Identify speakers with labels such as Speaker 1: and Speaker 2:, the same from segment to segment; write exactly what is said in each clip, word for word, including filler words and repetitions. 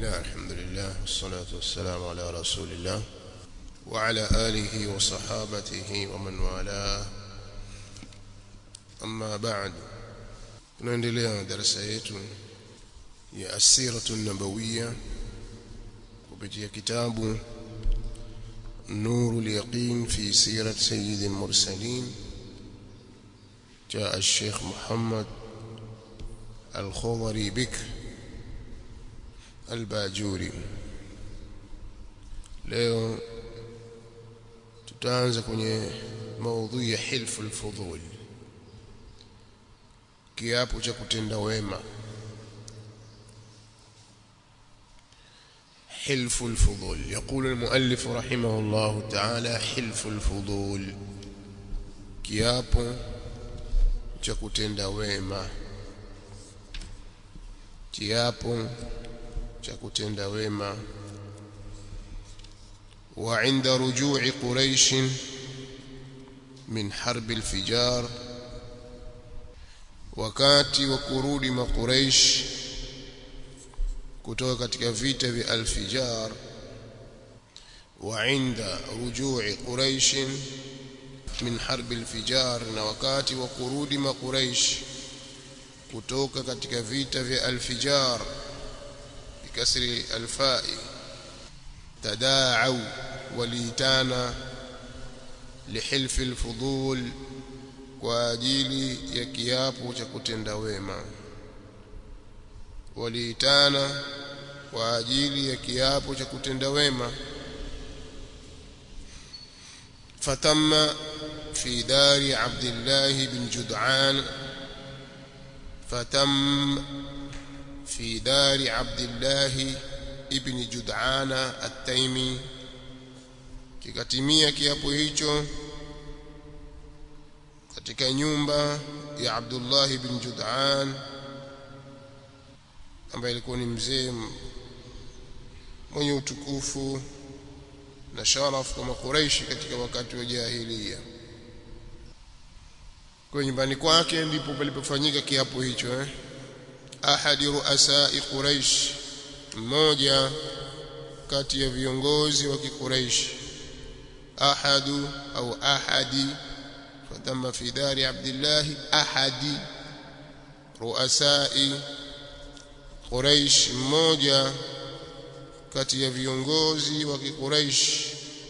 Speaker 1: الله الحمد لله والصلاة والسلام على رسول الله وعلى آله وصحابته ومن والاه أما بعد tunaendelea darasa yetu ya as-siratu an-nabawiyya kupitia kitabu Nurul Yaqin fi sirat sayyidil mursalin cha al-Sheikh Muhammad al-Khudhari Bikr al-Bajuri. Leo tutaanza kwenye maudhui ya hilfu al-fudul, kiapo cha kutenda wema. حلف الفضول. يقول المؤلف رحمه الله تعالى حلف الفضول kiapo cha kutenda wema, kiapo cha kutenda wema. وعند رجوع قريش من حرب الفجار, wakati wa kurudi makuraish kutoka katika vita vya al-Fijar. Wa inda rujui Quraish min harb al-Fijar, na wakati wa kurudi makuraish kutoka katika vita vya al-Fijar bikasri al-fa'i. Tadaa'u walitana lihilf al-fudul, kwa ajili ya kiapo cha kutenda wema. Waliitana kwa ajili ya kiapo cha kutenda wema. Fatamma fi dari Abdullah bin Jud'an, fatam fi dari Abdullah ibn Jud'an at-Taymi, kikatimia kiapo hicho katika nyumba ya Abdullah ibn Jud'an ambaye alikuwa ni mzee mwenye utukufu na sharafu kama Quraishi katika wakati wa jahiliya. Kwa nyumbani kwake ndipo palipofanyika kiapo hicho eh ahadi ruasai Quraish, mmoja kati ya viongozi wa Quraish. Ahadu au ahadi, fatama fi dari Abdullah ahadi ruasai Quraish, mmoja kati ya viongozi wa Quraish.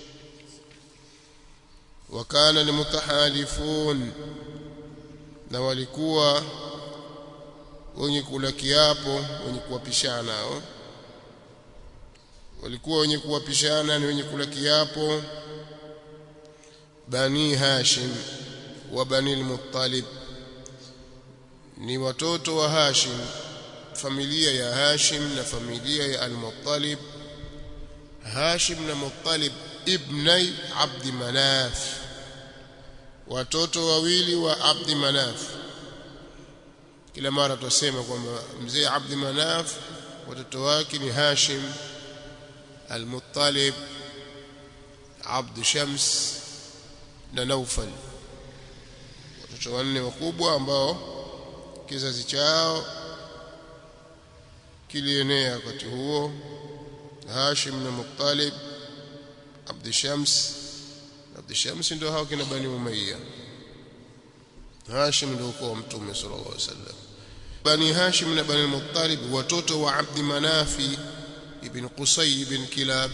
Speaker 1: Wakana ni mutahalifun, na walikuwa wenye kula kiapo, wenye kuwapishana. Walikuwa wenye kuwapishana ni wenye kula kiapo. Bani Hashim wa Bani al-Muttalib, ni watoto wa Hashim, familia ya Hashim na familia ya al-Muttalib. Hashim na Muttalib ibnai Abd Manaf, watoto wawili wa Abd Manaf. Kila mara tusema kwamba mzee Abd Manaf watoto wake ni Hashim, al-Muttalib, Abd Shams na Naufal, watoto wanne wakubwa ambao kizazi chao kilienea wakati huo. Hashim na Muttalib, Abd Shams. Abd Shams ndio hao kina Bani Umayya. Hashim ndio kwa Mtume sallallahu alaihi wasallam. Bani Hashim na Bani Muttalib watoto wa Abd Manafi ibn Qusay ibn Kilab,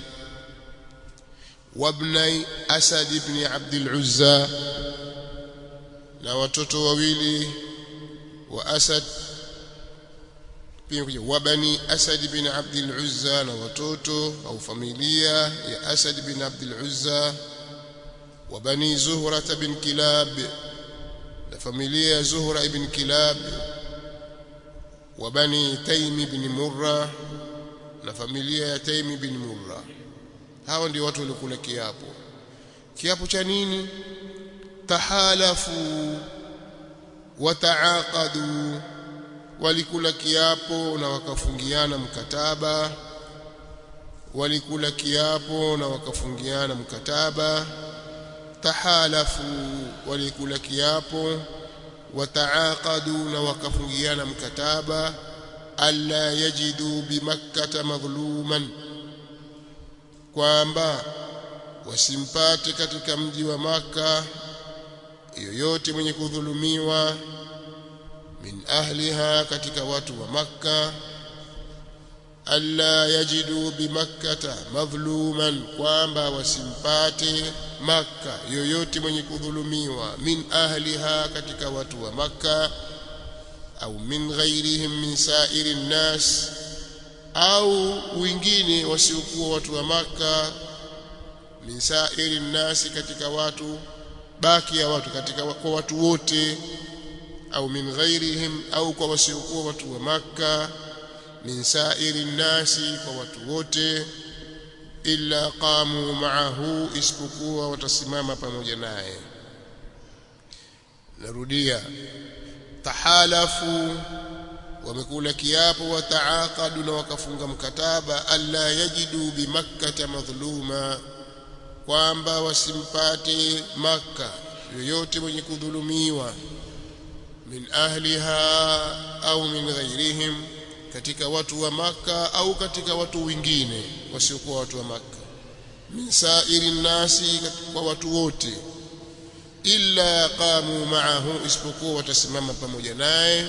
Speaker 1: wabnai Asad ibn Abd al-Uzza, na watoto wawili wa Asad pia kuja wa Bani Asad bin Abd al-Uzza, na watoto au familia ya Asad bin Abd al-Uzza. Wa Bani Zuhra bin Kilab, na familia ya Zuhra ibn Kilab. Wa Bani Taym bin Murra, na familia ya Taym bin Murra. Hao ndio watu walikula kiapo. Kiapo cha nini? Tahalafu wa taaqadu, walikula kiapo na wakafungiana mkataba. Walikula kiapo na wakafungiana mkataba. Tahalafu, walikula kiapo. Wataaqadu, na wakafungiana mkataba. alla yajidu bimakkah madhluman, kwamba wasimpate katika mji wa Makkah yoyote mwenye kudhulumiwa, min ahliha, katika watu wa Makkah, alla yajidu bimakkah madhluman, kwamba wasimpate Makkah yoyote mwenye kudhulumiwa, min ahliha, katika watu wa Makkah, au min ghairihim min sa'iri nnas, au wengine wasiokuwa watu wa Makkah, min sa'iri nnas, katika watu baki ya watu, katika kwa watu wote, au min ghairihim, au kwa wasiokuwa watu wa Makkah, min sa'iri nasi, kwa watu wote, illa qamu ma'ahu, isipokuwa watasimama pamoja naye. Narudia, tahalafu, wamekula kiapo, wa taaqadu, na wakafunga mkataba, alla yajidu bimakkah madhluma, kwamba wasimpate Makkah yoyote mwenye kudhulumiwa, min ahliha au min ghairihim, katika watu wa Makkah au katika watu wengine wasiokuwa watu wa Makkah, min sa'iri nasi, kwa watu wote, illa qamu ma'ahu, isipokuwa watasimama pamoja naye,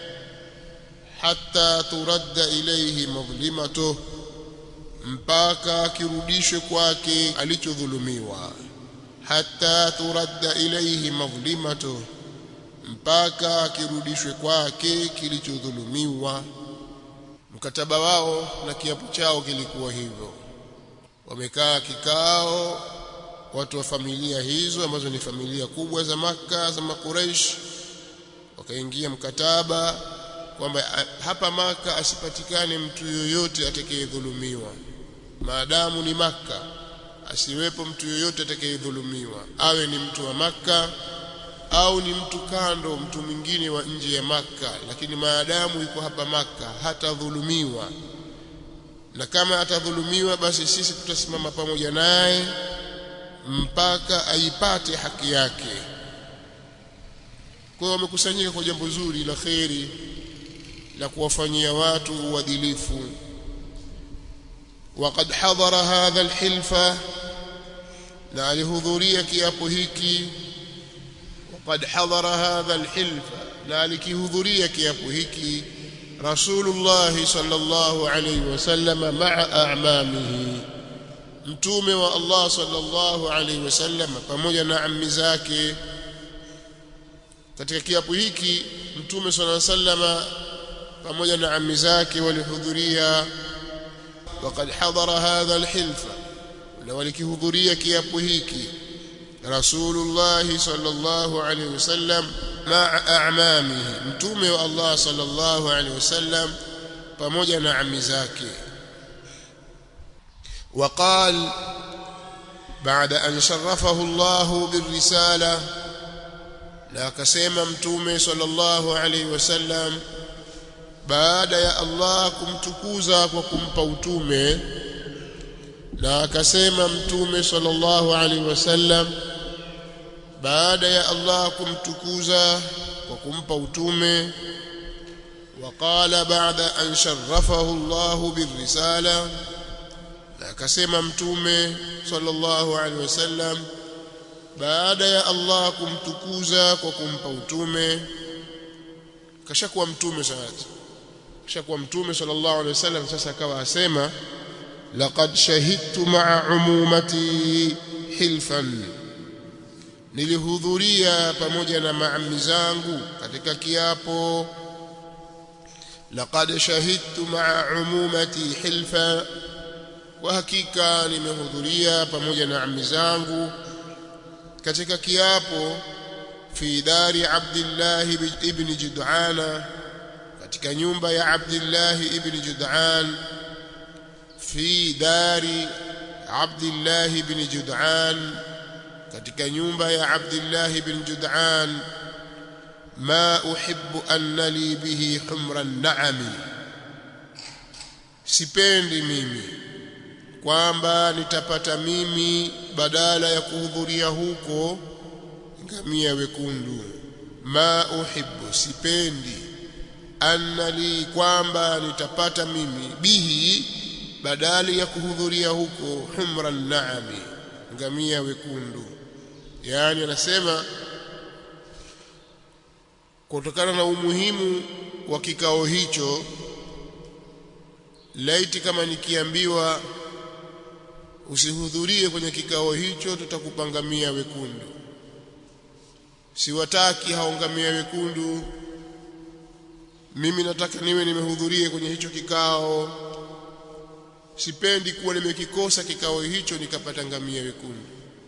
Speaker 1: hatta turadda ilayhi madhlimatuh, mpaka kirudishwe kwake alichodhulumiwa, hatta turadda ilayhi madhlimatuh, mpaka kirudishwe kwake kilichodhulumiwa. Mkataba wao na kiapo chao kilikuwa hivyo. Wamekaa kikao watu wa familia hizo ambazo ni familia kubwa za Makkah, za Makuraish, wakaingia mkataba kwamba hapa Makkah asipatikane mtu yoyote atakayedhulumiwa, maadamu ni Makkah, asiwepo mtu yoyote atakayedhulumiwa, awe ni mtu wa Makkah au ni mtu kando, mtu mwingine wa nje ya Makkah, lakini maadamu yuko hapa Makkah hatadhulumiwa. Na kama atadhulumiwa, basi sisi tutasimama pamoja naye mpaka aipate haki yake. Kwa hiyo wamekusanyika kwa jambo zuri la kheri la kuwafanyia watu uadilifu. Waqad hadara hadha alhilfa, na alihudhuria kiapo hiki. Waqad hadara hadha alhilfa, na alikihudhuria kiapo hiki Rasulullah sallallahu alayhi wasallam ma'a a'mamihi, mtume wa Allah sallallahu alayhi wasallam pamoja na ammi zake. Katika kiapo hiki mtume sallallahu alayhi wasallam pamoja na ammi zake walihudhuria. Waqad hadara hadha alhilfa, na walikihudhuria kiapo hiki Rasulullah sallallahu alayhi wasallam ma'a a'mamihi, mtume wa Allah sallallahu alayhi wasallam pamoja na ammi zake. وقال بعد أن شرفه الله بالرسالة، لا كسيما متومي صلى الله عليه وسلم بعد يا الله كمتكوزا وكمبوتومي، لا كسيما متومي صلى الله عليه وسلم بعد يا الله كمتكوزا وكمبوتومي. وقال بعد أن شرفه الله بالرسالة، akasema mtume sallallahu alaihi wasallam baada ya Allah kumtukuza kwa kumpa utume. Kashakuwa mtume sasa, kashakuwa mtume sallallahu alaihi wasallam. Sasa akawa asema laqad shahidtu ma'a umumati hilfan, nilihudhuria pamoja na maammi zangu katika kiapo. Laqad shahidtu ma'a umumati hilfa, wa hakika nimehudhuria pamoja na ammi zangu katika kiapo. Fi dari Abdullah ibn Jud'an, katika nyumba ya Abdullah ibn Jud'an. Fi dari Abdullah ibn Jud'an, katika nyumba ya Abdullah ibn Jud'an. Ma uhibbu anna li bihi humran na'ami, sipendi mimi kwamba nitapata mimi badala ya kuhudhuria huko ngamia wekundu. Ma uhibbu, sipendi anna li kwamba nitapata mimi bihi badali ya kuhudhuria huko humran naami ngamia wekundu. Yani anasema kutokana na umuhimu wa kikao hicho, laiti kama nikiambiwa usihudhurie kwenye kikao hicho tutakupa ngamia wekundu, siwataki hao ngamia wekundu, mimi nataka niwe nimehudhurie kwenye hicho kikao, sipendi kuwa nimekikosa kikao hicho nikapata ngamia wekundu,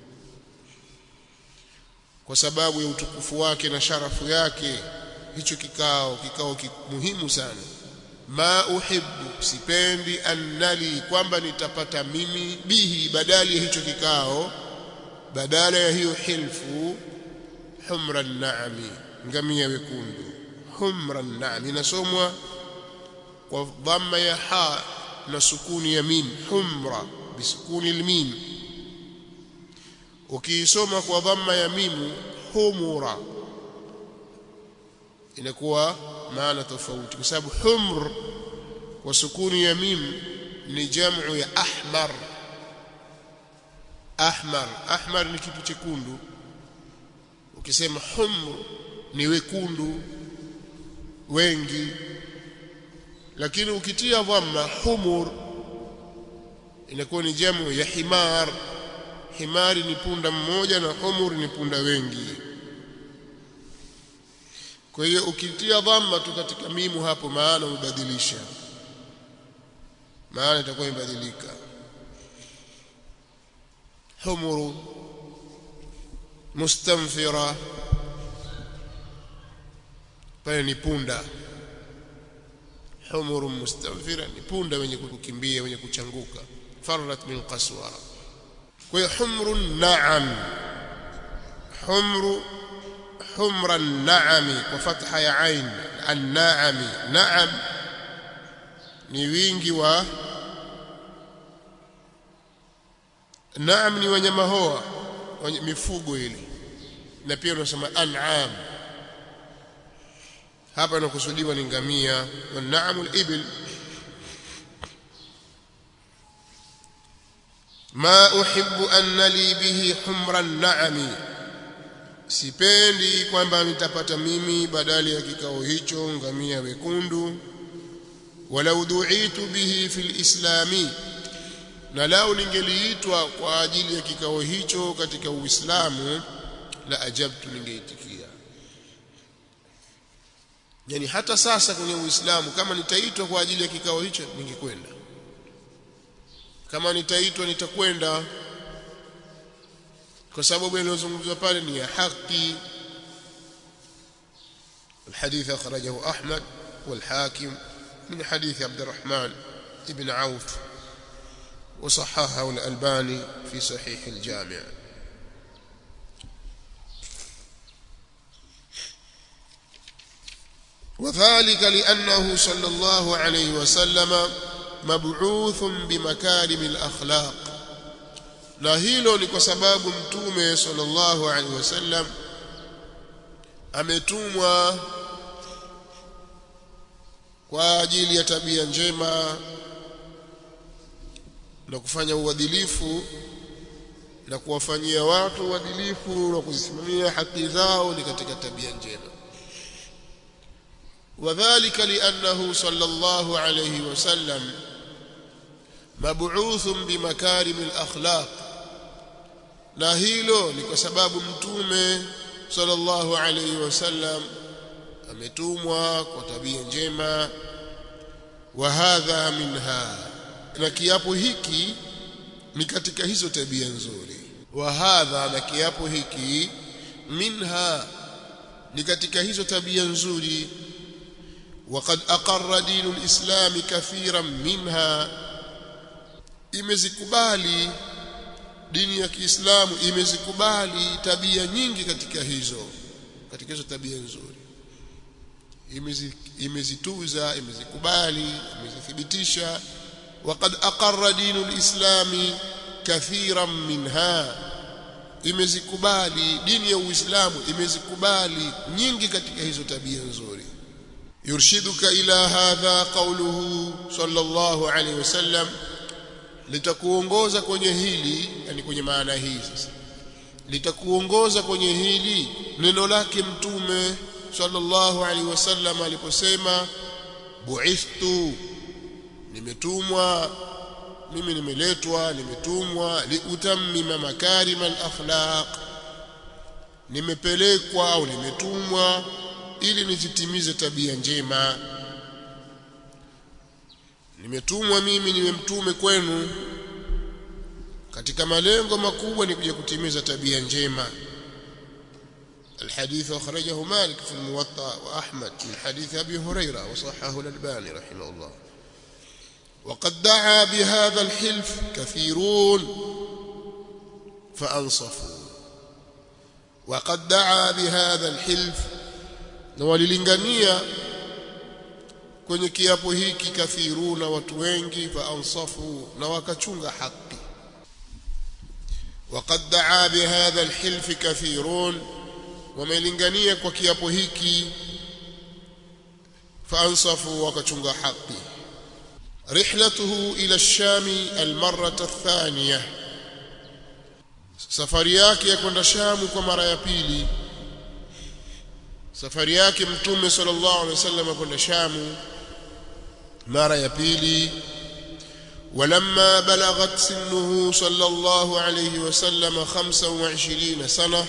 Speaker 1: kwa sababu ya utukufu wake na sharafu yake hicho kikao kikao muhimu sana. Ma uhibbu, sipendi, annali kwamba nitapata mimi bihi badali ya hicho kikao, badala ya hiyo hilfu, humran naami ngamia wekundu. Humran naami inasomwa kwa dhamma ya ha na sukuni ya mim, humra bisukuni almim. Ukisoma kwa dhamma ya mim humura inakuwa maana tofauti, kwa sababu humr kwa sukuni ya mim ni jamu ya ahmar. Ahmar, ahmar ni kitu chekundu. Ukisema humr ni wekundu wengi, lakini ukitia dhamma humur inakuwa ni jamu ya himar. Himari ni punda mmoja na humur ni punda wengi. Kwa hiyo ukitia dhamma tu katika mimu hapo, maana ubadilisha, maana itakuwa imebadilika. Humuru mustanfira pale ni punda. Humuru mustanfira ni punda wenye kukimbia, wenye kuchanguka. Farrat min qaswara. Kwa hiyo humrun na'am, humru humra an-na'ami kwa fatha ya ain, an-na'ami. Na'am ni wingi wa, na'am ni wanyama hoa, mifugo ile, na pia unasema an'am. Hapa inakusudiwa ni ngamia. Wan-na'amul ibil. Ma uhibbu anna li bihi humra an-na'ami, sipendi kwamba nitapata mimi badali ya kikao hicho ngamia wekundu. Walau du'itu bihi fil islami, na lau ningeliitwa kwa ajili ya kikao hicho katika Uislamu, la ajabtu, ningeitikia. Yani hata sasa kwenye Uislamu kama nitaitwa kwa ajili ya kikao hicho ningekwenda, kama nitaitwa nitakwenda, kwa sababu inayozungumzwa pale ni ya haki. الحديث أخرجه أحمد والحاكم من حديث عبد الرحمن ابن عوف وصححه الألباني في صحيح الجامع. وذلك لأنه صلى الله عليه وسلم مبعوث بمكارم الأخلاق، na hilo ni kwa sababu mtume sallallahu alaihi wasallam ametumwa kwa ajili ya tabia njema na kufanya uadilifu na kuwafanyia watu uadilifu na kuzisimamia haki zao, ni katika tabia njema. Wadhālika li'annahu sallallahu alayhi wasallam mab'uthun bimakarimil akhlaq, na hilo ni kwa sababu mtume sallallahu alayhi wasallam ametumwa kwa tabia njema. Wa hadha minha, na kiapo hiki ni katika hizo tabia nzuri. Wa hadha, na kiapo hiki, minha, ni katika hizo tabia nzuri. وقد أقر دين الإسلام كثيرا منها, imezikubali dini ya Kiislamu, imezikubali tabia nyingi katika hizo, katika hizo tabia nzuri. Imezituza, imezikubali, imezithibitisha. وقد أقر دين الإسلام كثيرا منها, imezikubali dini ya Uislamu, imezikubali nyingi katika hizo tabia nzuri. يرشدك إلى هذا قوله صلى الله عليه وسلم litakuongoza kwenye hili, yani kwenye maana hii sasa, litakuongoza kwenye hili neno lake mtume sallallahu alaihi wasallam aliposema bu'ithtu, nimetumwa mimi, nimeletwa nimetumwa liutammima makarima al-akhlaq, nimepelekwa au nimetumwa ili nizitimize tabia njema. Nimetumwa mimi, niwe mtume kwenu, katika malengo makubwa ni kuja kutimiza tabia njema. الحديث أخرجه مالك في الموطأ وأحمد من حديث أبي هريرة وصححه الألباني رحمه الله. وقد دعا بهذا الحلف كثيرون فأنصفوا. وقد دعا بهذا الحلف، وللingania kwenye kiapo hiki kathiruna, watu wengi, faansafu, na wakachunga haki. Waqad daa bihadha alhilf kathirun, wamelingania kwa kiapo hiki, faansafu, wakachunga haki. Rihlatuhu ila ash-Sham almarrata athaniya, safari yake ya kwenda Sham kwa mara ya pili. Safari yake mtume sallallahu alaihi wasallam kwenda Sham mara ya pili. ولما بلغت سنه صلى الله عليه وسلم خمسة وعشرين سنة،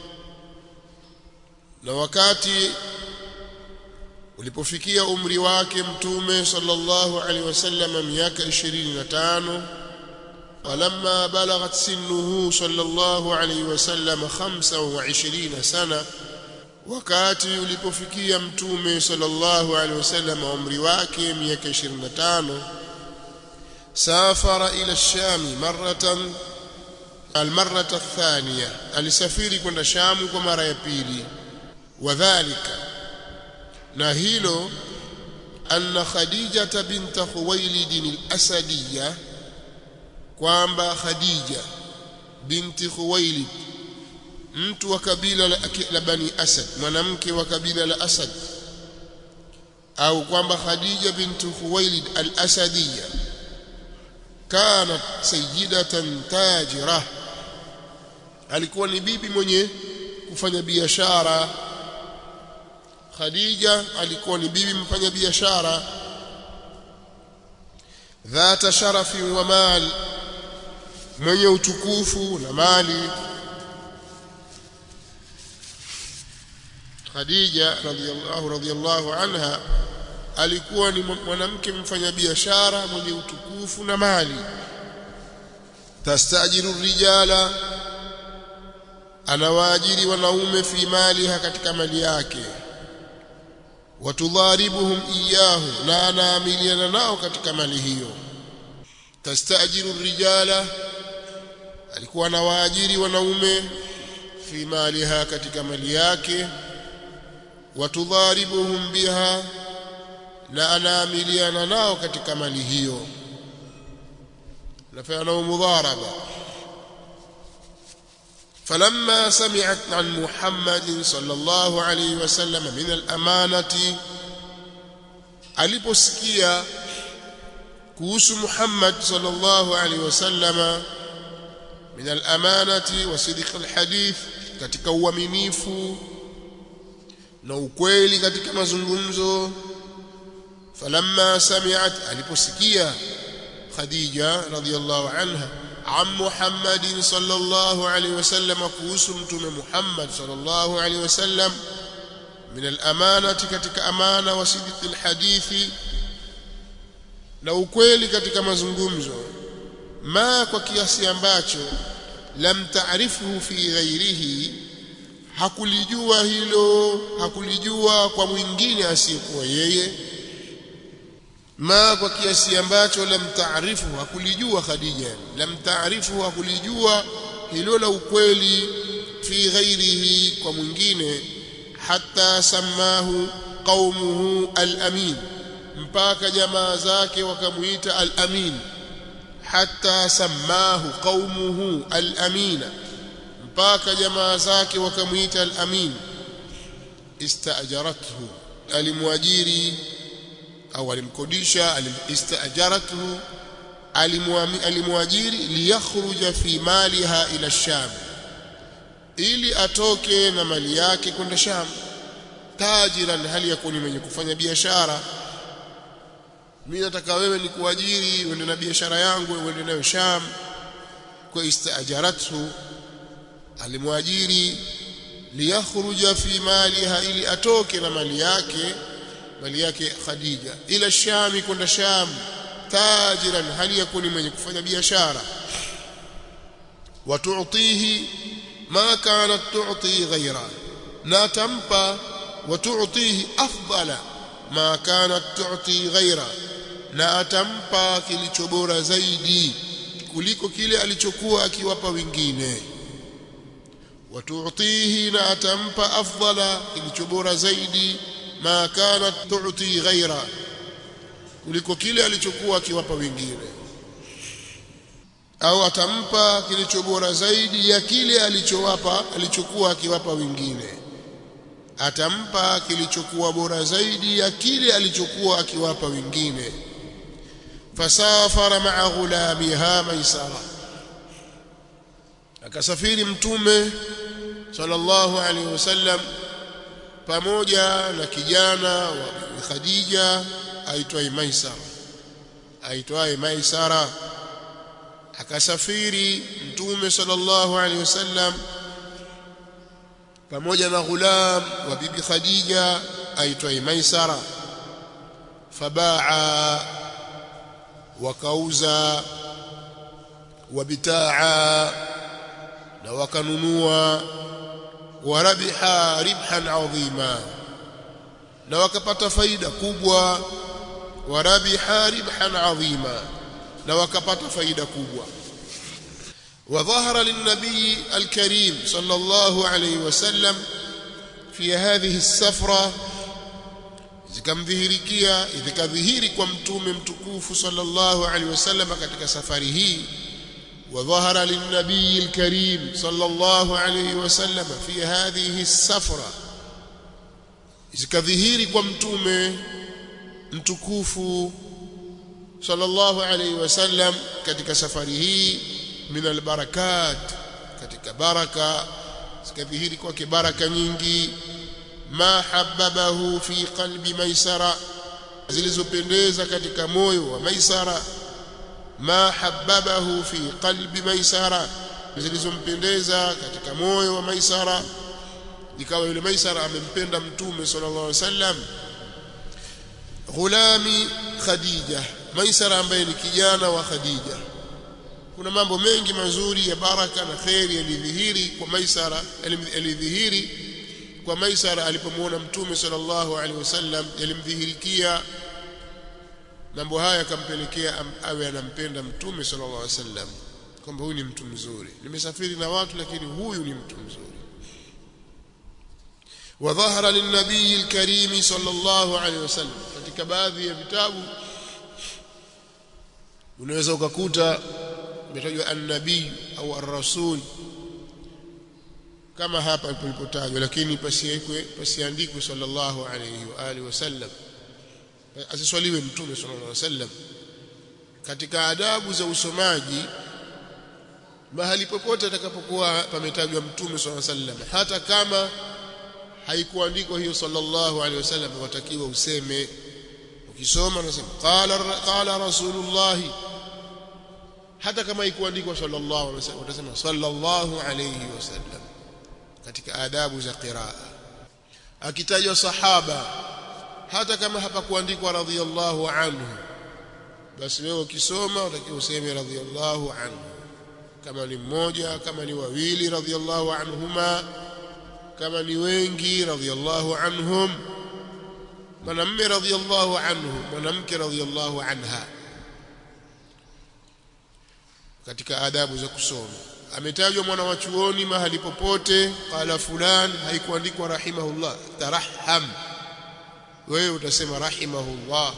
Speaker 1: na wakati ulipofikia umri wake mtume sallallahu alaihi wasallam miaka ishirini na tano. ولما بلغت سنه صلى الله عليه وسلم خمسة وعشرين سنة، wakati ulipofikia mtume sallallahu alaihi wasallam umri wake miaka ishirini na tano. safara ila ash-Sham maratan al-marrata ath-thaniya, alisafiri kwenda Sham kwa mara ya pili. Wadhālika, na hilo, anna Khadija bint Khuwailid al-Asadiyya, kwamba Khadija binti Khuwailid, mtu wa kabila la Bani Asad, mwanamke wa kabila la Asad, au kwamba Khadija binti Khuwailid al-Asadiyya kanat sayyidatan tajira, alikuwa ni bibi mwenye kufanya biashara. Khadija alikuwa ni bibi mfanya biashara. Dhata sharafi wa mali, mwenye utukufu na mali. Khadija radhiyallahu radhiyallahu anha alikuwa ni mwanamke mfanya biashara mwenye utukufu na mali. Tastajiru rijala, anawaajiri wanaume, fi maliha, katika mali yake. Watudharibuhum iyahu, na anaamiliana nao katika mali hiyo. Tastajiru rijala, alikuwa anawaajiri wanaume, fi maliha, katika mali yake. Watudharibuhum biha, na anaamiliana nao katika mali hiyo, nafanya mudharaba. فلما سمعت عن محمد صلى الله عليه وسلم من الأمانة، aliposikia kuhusu Muhammad sallallahu alaihi wasallam min al-amanati wa sidq al-hadith, katika uaminifu na ukweli katika mazungumzo. Falamma sami'at, aliposikia Khadija radhiyallahu anha عن محمد صلى الله عليه وسلم kuhusu mtume Muhammad sallallahu alaihi wasallam min al-amanati, katika amana, wa sidq al-hadithi, na ukweli katika mazungumzo. Ma, kwa kiasi ambacho lam ta'rifuhu fi ghairihi, hakulijua hilo, hakulijua kwa mwingine asiyekuwa yeye. Ma, kwa kiasi ambacho lam taarifu, hakulijua Khadija, lam taarifu, hakulijua hilo la ukweli, fi ghairihi, kwa mwingine. Hatta samahu qaumuhu al-amin, mpaka jamaa zake wakamuita al-amin. Hatta samahu qaumuhu al-amina, mpaka jamaa zake wakamuita al-amin. Istaajarathu, alimwajiri au alimkodisha, alistajaratu, alimwajiri liyakhruja fi maliha ila Sham, ili atoke na mali yake kwenda Sham, tajiran, hali yakuni mwenye kufanya biashara. Mimi nataka wewe nikuajiri uende na biashara yangu uende nayo Sham. Kwa istajaratu, alimwajiri liyakhruja fi maliha, ili atoke na mali yake, mali yake Khadija, ila Sham, kwenda Sham, tajiran, hali yakuni mwenye kufanya biashara. Watu'tihi ma kanat tu'ti ghayra, na tampa, watu'tihi afdala ma kanat tu'ti ghayra, na atampa kilicho bora zaidi kuliko kile alichokuwa akiwapa wengine. Watu'tihi, na atampa afdala kilicho bora zaidi ma kanat tu'ti ghayra, kuliko kile alichokuwa akiwapa wengine, au atampa kilicho bora zaidi ya kile alichowapa alichokuwa akiwapa wengine. Atampa kilichokuwa bora zaidi ya kile alichokuwa akiwapa wengine. Fasafara ma'a ghulamiha Maisara, akasafiri Mtume sallallahu alaihi wasallam pamoja na kijana wa Khadija aitwaye Maisara, aitwaye Maisara. Akasafiri Mtume sallallahu alaihi wasallam pamoja na ghulam wa bibi Khadija aitwaye Maisara. Fabaa, wakauza, wabitaa, na wakanunua, warabiha ribhan adhima, na wakapata faida kubwa. Warabiha ribhan adhima, na wakapata faida kubwa. وظهر للنبي الكريم صلى الله عليه وسلم في هذه السفرة، zikamdhihirikia, ikadhihiri kwa mtume mtukufu sallallahu alaihi wasallam katika safari hii. وظهر للنبي الكريم صلى الله عليه وسلم في هذه السفرة, zikadhihiri kwa mtume mtukufu sallallahu alaihi wasallam katika safari hii, min albarakat, katika baraka, zikadhihiri kwake baraka nyingi. Ma habbabahu fi qalbi Maisara, zilizopendeza katika moyo wa Maisara. Ma habbabahu fi qalbi Maisara, zilizompendeza katika moyo wa Maisara. Ikawa yule Maisara amempenda mtume sallallahu alaihi wasallam. Ghulami Khadija, Maisara ambaye ni kijana wa Khadija. Kuna mambo mengi mazuri ya baraka na khairi yalidhihiri kwa Maisara, yalidhihiri kwa Maisara alipomuona mtume sallallahu alaihi wasallam, yalimdhihirikia. Mambo haya yakampelekea awe anampenda mtume sallallahu alaihi wasallam, kwamba huyu ni mtu mzuri. Nimesafiri na watu lakini huyu ni mtu mzuri. وظهر للنبي الكريم صلى الله عليه وسلم, katika baadhi ya vitabu unaweza ukakuta imetajwa an-nabii au ar-rasul kama hapa palipotajwa, lakini pasiwekwe, pasiandikwe sallallahu alayhi wa alihi wasallam, asiswaliwe mtume sallallahu alayhi wasallam. Katika adabu za usomaji, mahali popote atakapokuwa pametajwa mtume sallallahu alayhi wasallam, hata kama haikuandikwa hiyo sallallahu alayhi wasallam, watakiwa useme. Ukisoma unasema qala qala rasulullah, hata kama haikuandikwa sallallahu alayhi wasallam utasema sallallahu alayhi wasallam, katika adabu za qiraa. Akitajwa sahaba, hata kama hapakuandikwa radhiyallahu anhu, basi wewe ukisoma utakiwa useme radhiyallahu anhu, kama ni mmoja, kama ni wawili radhiyallahu anhuma, kama ni wengi radhiyallahu anhum, mwanamume radhiyallahu anhu, mwanamke radhiyallahu anha, katika adabu za kusoma. Ametajwa mwana wa chuoni mahali popote, qala fulan, haikuandikwa rahimahullah, taraham, wewe utasema rahimahullah.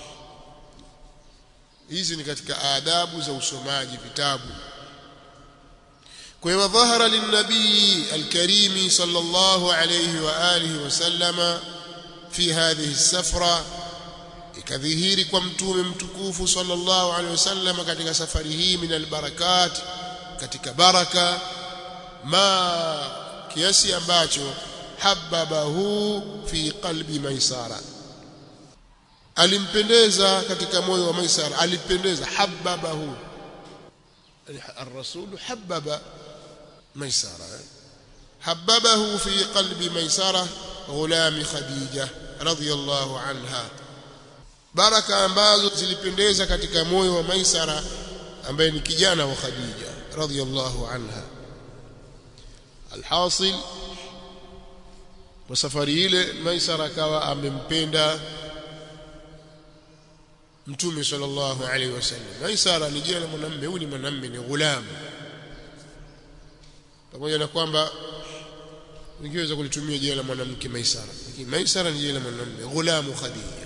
Speaker 1: Hizi ni katika adabu za usomaji vitabu. Kwa dhahara lin-nabii al-karim sallallahu alayhi wa alihi wa sallama fi hadhihi safra ikadhihiri kwa mtume mtukufu sallallahu alaihi wasallam katika safari hii min albarakat katika baraka ma kiasi ambacho hababahu fi qalbi Maisara alimpendeza katika moyo wa Maisara alipendeza hababahu الرسول حبب ميسرة حببه في قلب ميسرة غلام خديجة رضي الله عنها baraka ambazo zilipendeza katika moyo wa Maisara ambaye ni kijana wa Khadija radhiyallahu anha. Alhasil wa safari ile Maisara akawa amempenda Mtume sallallahu alaihi wasallam. Maisara ni jina la mwanamume, huyu ni mwanamume, ni ghulam, pamoja na kwamba ungeweza kulitumia jina la mwanamke Maisara, lakini Maisara ni jina la mwanamume, ghulamu Khadija.